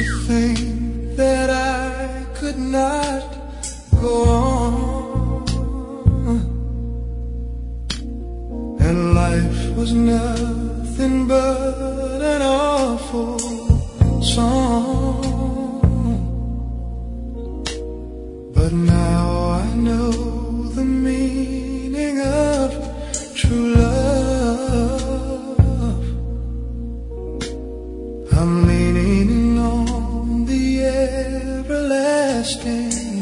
think that I could not go on, and life was nothing but an awful song. But now I know the meaning of true love. I'm leaning on the everlasting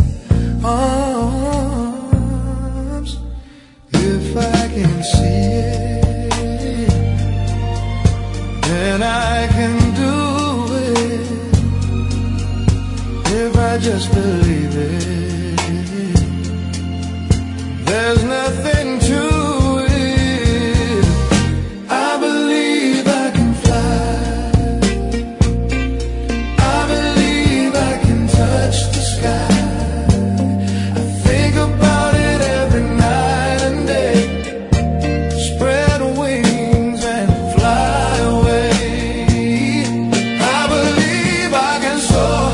arms. If I can see it, then I can do it. If I just believe it, there's nothing to it. I believe I can fly. I believe I can touch the sky. I think about it every night and day. Spread wings and fly away. I believe I can soar.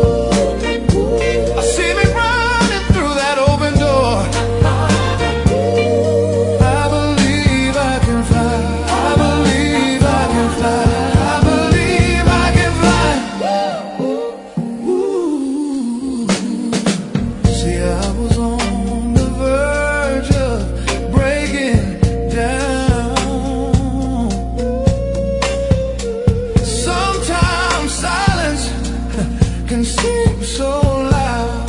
I see me running through that open door. Can seem so loud.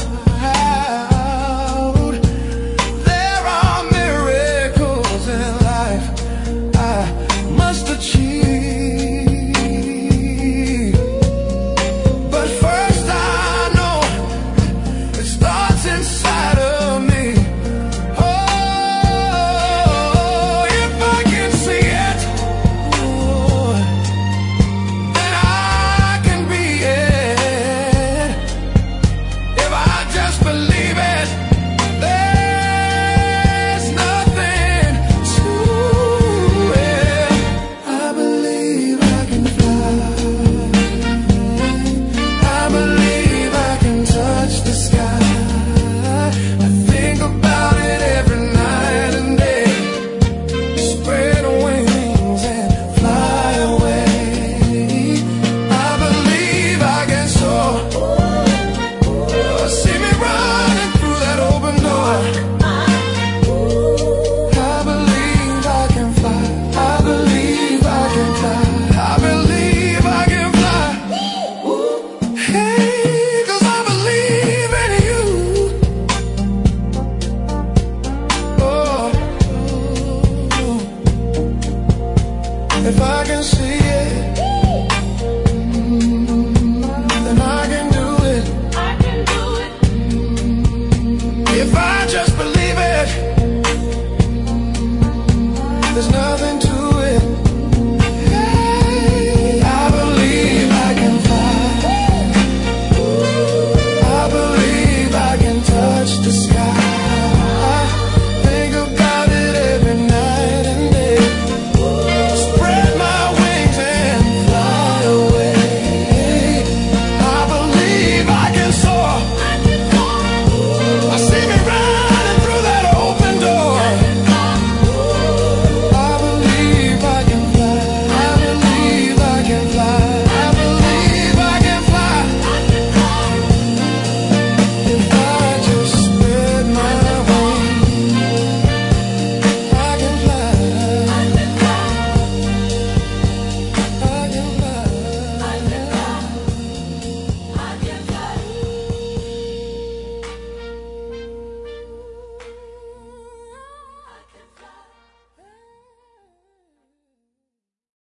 There are miracles in life I must achieve. But first I know it starts inside of me. Oh, if I can see it, oh, then I can be it. Just believe it. There's nothing to it. I believe I can fly. I believe I can touch the sky. I think about it every night and day. Spread wings and fly away. I believe I can soar. See me running through that open door. I believe I can fly. I believe I can fly. I believe I can fly. Hey, 'cause I believe in you. Oh, if I can see